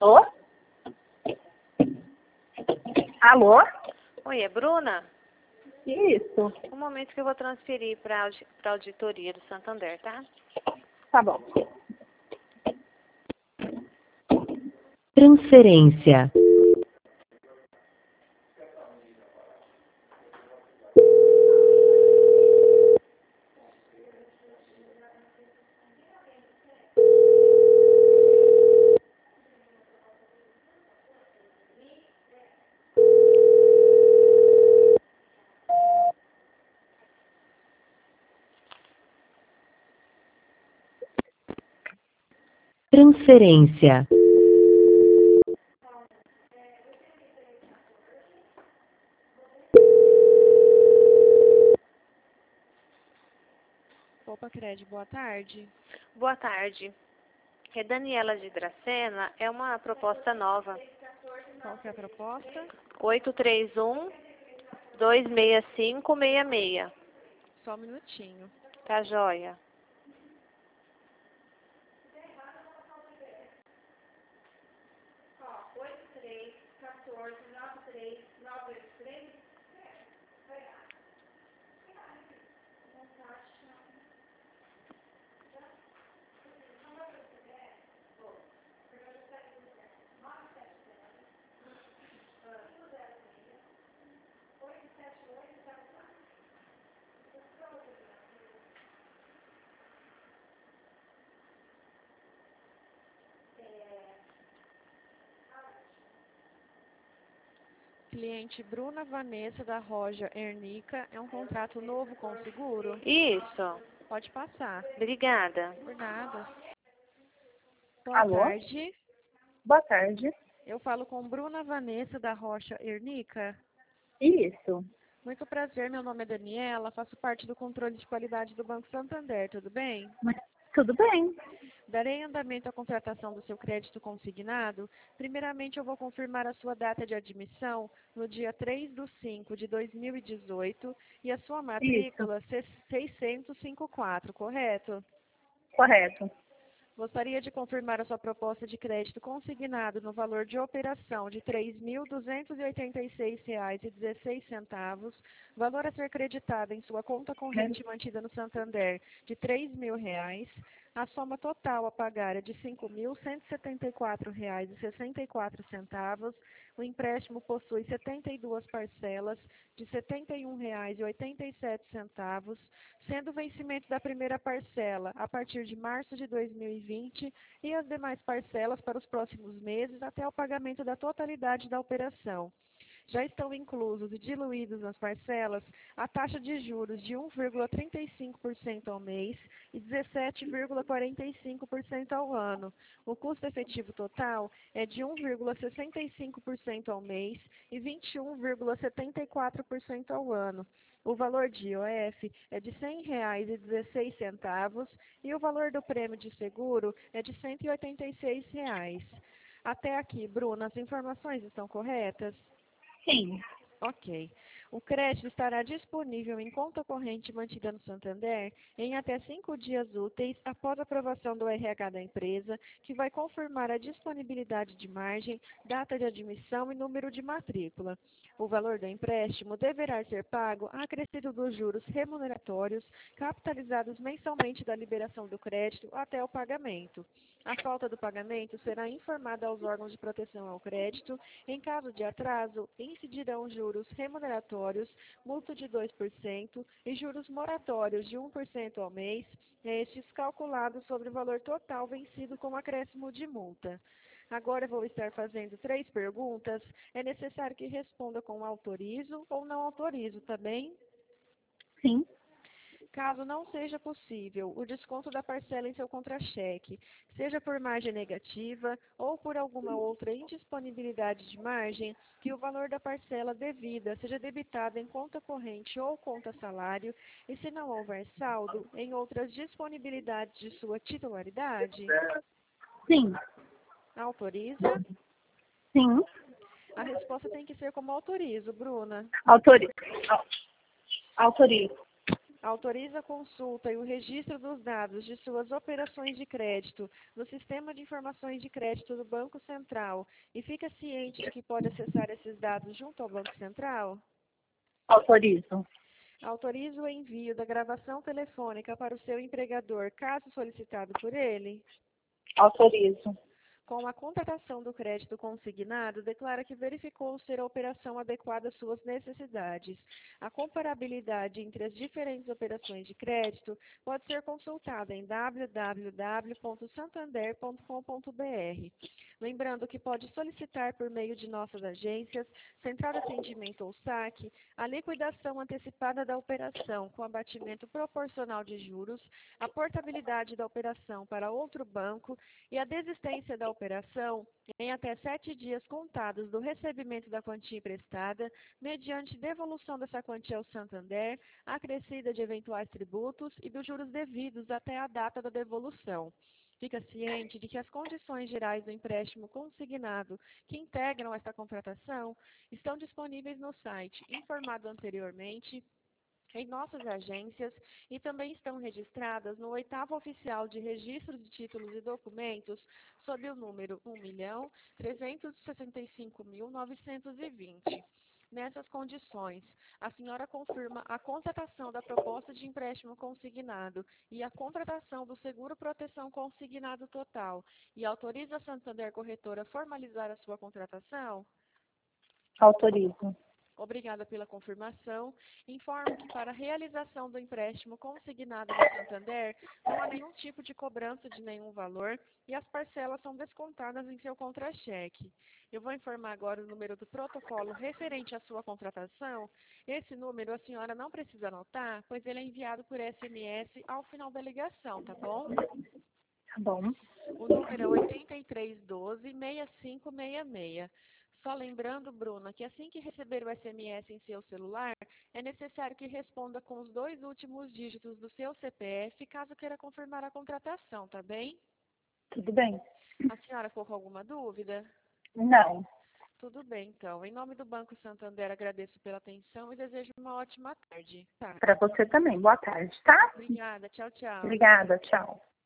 Alô? Alô? Oi, é Bruna? Isso. Um momento que eu vou transferir para a auditoria do Santander, tá? Tá bom. Transferência. Transferência. Opa, Cred, boa tarde. Boa tarde. É Daniela de Dracena, é uma proposta nova. Qual que é a proposta? 831-26566. Só um minutinho. Tá joia? Cliente Bruna Vanessa da Roja Ernica, é um contrato novo com o seguro? Isso. Pode passar. Obrigada. Por nada. Boa Alô? tarde. Boa tarde. Eu falo com Bruna Vanessa da Rocha Ernica. Isso. Muito prazer, meu nome é Daniela, faço parte do controle de qualidade do Banco Santander, tudo bem? Mas tudo bem. Darei andamento à contratação do seu crédito consignado. Primeiramente, eu vou confirmar a sua data de admissão no dia 3/5 de 2018 e a sua matrícula 654, correto? Correto. Gostaria de confirmar a sua proposta de crédito consignado no valor de operação de R$ 3.286,16, valor a ser creditado em sua conta corrente mantida no Santander de R$ 3.000. A soma total a pagar é de R$ 5.174,64. O empréstimo possui 72 parcelas de R$ 71,87, sendo o vencimento da primeira parcela a partir de março de 2020 e as demais parcelas para os próximos meses até o pagamento da totalidade da operação. Já estão inclusos e diluídos nas parcelas a taxa de juros de 1,35% ao mês e 17,45% ao ano. O custo efetivo total é de 1,65% ao mês e 21,74% ao ano. O valor de IOF é de R$ 100,16 e o valor do prêmio de seguro é de R$ 186. Até aqui, Bruna, as informações estão corretas? Sim. Ok. O crédito estará disponível em conta corrente mantida no Santander em até 5 dias úteis após a aprovação do RH da empresa, que vai confirmar a disponibilidade de margem, data de admissão e número de matrícula. O valor do empréstimo deverá ser pago acrescido dos juros remuneratórios capitalizados mensalmente da liberação do crédito até o pagamento. A falta do pagamento será informada aos órgãos de proteção ao crédito. Em caso de atraso, incidirão juros remuneratórios, multa de 2% e juros moratórios de 1% ao mês, estes calculados sobre o valor total vencido com acréscimo de multa. Agora eu vou estar fazendo 3 perguntas. É necessário que responda com autorizo ou não autorizo, tá bem? Sim. Caso não seja possível o desconto da parcela em seu contra-cheque, seja por margem negativa ou por alguma outra indisponibilidade de margem, que o valor da parcela devida seja debitado em conta corrente ou conta salário e, se não houver saldo, em outras disponibilidades de sua titularidade? Sim. Autoriza? Sim. A resposta tem que ser como autorizo, Bruna. Autorizo. Autorizo. Autoriza a consulta e o registro dos dados de suas operações de crédito no Sistema de Informações de Crédito do Banco Central e fica ciente de que pode acessar esses dados junto ao Banco Central? Autorizo. Autoriza o envio da gravação telefônica para o seu empregador, caso solicitado por ele? Autorizo. Com a contratação do crédito consignado, declara que verificou ser a operação adequada às suas necessidades. A comparabilidade entre as diferentes operações de crédito pode ser consultada em www.santander.com.br. Lembrando que pode solicitar por meio de nossas agências, Central de Atendimento ou SAC, a liquidação antecipada da operação com abatimento proporcional de juros, a portabilidade da operação para outro banco e a desistência da operação em até 7 dias contados do recebimento da quantia emprestada, mediante devolução dessa quantia ao Santander, acrescida de eventuais tributos e dos juros devidos até a data da devolução. Fica ciente de que as condições gerais do empréstimo consignado que integram esta contratação estão disponíveis no site informado anteriormente, em nossas agências e também estão registradas no 8º Oficial de Registro de Títulos e Documentos, sob o número 1.365.920. Nessas condições, a senhora confirma a contratação da proposta de empréstimo consignado e a contratação do seguro proteção consignado total e autoriza a Santander Corretora a formalizar a sua contratação? Autorizo. Obrigada pela confirmação. Informo que para a realização do empréstimo consignado no Santander, não há nenhum tipo de cobrança de nenhum valor e as parcelas são descontadas em seu contra-cheque. Eu vou informar agora o número do protocolo referente à sua contratação. Esse número a senhora não precisa anotar, pois ele é enviado por SMS ao final da ligação, tá bom? Tá bom. O número é 8312-6566. Só lembrando, Bruna, que assim que receber o SMS em seu celular, é necessário que responda com os 2 últimos dígitos do seu CPF, caso queira confirmar a contratação, tá bem? Tudo bem. A senhora ficou com alguma dúvida? Não. Tudo bem, então. Em nome do Banco Santander, agradeço pela atenção e desejo uma ótima tarde. Tá. Para você também. Boa tarde, tá? Obrigada. Tchau, tchau. Obrigada. Tchau.